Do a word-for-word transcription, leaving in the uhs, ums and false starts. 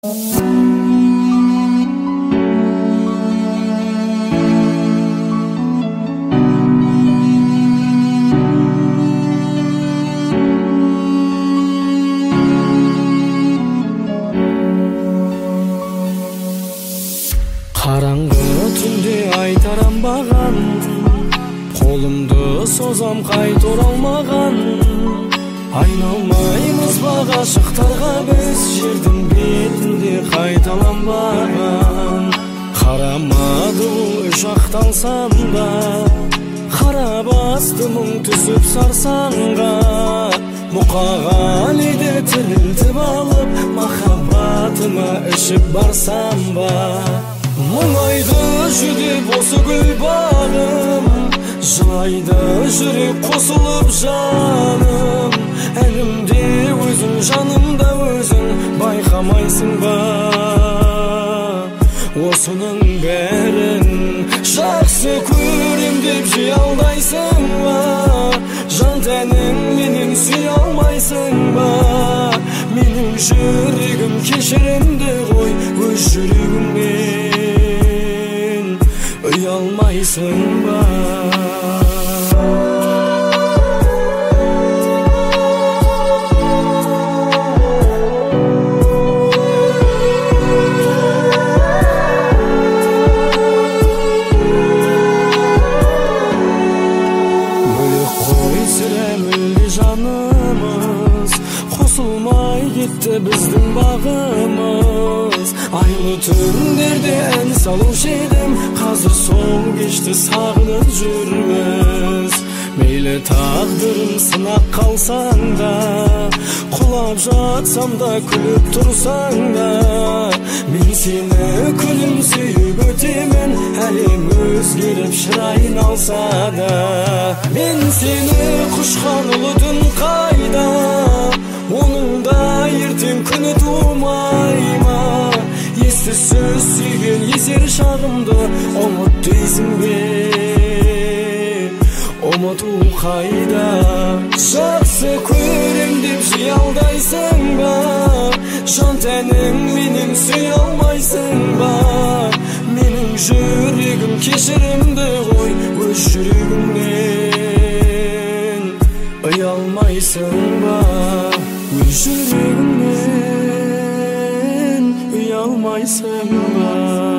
Караңгы түнде айтарамбаган, колумду созам кайта оралмаган. Айналмаймыз багашыктарга біз, жердин бетинде кайталанбаган. Карамады бул үч акталсам да, кара басты мұң түсіп сарсаңға. Мукага алиде тирилтип алып, махаббатыма ішіп барсам ба. Мұңайды жүдеп осы гүл бағым, жылайды жүрек қосылып жаным. Әлімде өзің, жанымда өзің, байқамайсың ба? Осының бәрін жақсы көрем деп жей алдайсың ба? Жан тәнің менен сүй алмайсың ба? Менің жүрегім кешірімді ғой, өз жүрегіңнен ұялмайсың ба? Жанымыз қосылмай кетті біздің бағымыз. Айлы түндерде ән салушы едім, қазір сол кешті сағынып жүрміз. Мейлі тағдырым сынақ қалсаң да, құлап жатсам да, күліп тұрсаң да, мен сені күлімсейіп өтемін. Әлем өзгеріп шырайын алса да, мен сені құшқан ұлы түн қайда, оның да ертең күні тумай ма? Есті сөз сүйген есер шағымды ұмыт дейсің бе? Ұмыту қайда? Жақсы көрем деп жей алдайсың ба? Жан тәнің менен сүй алмайсың ба? Менің жүрегім кешірімді ғой, өз жүрегіңнен ұялмайсың ба? Өз жүрегіңнен ұялмайсың ба?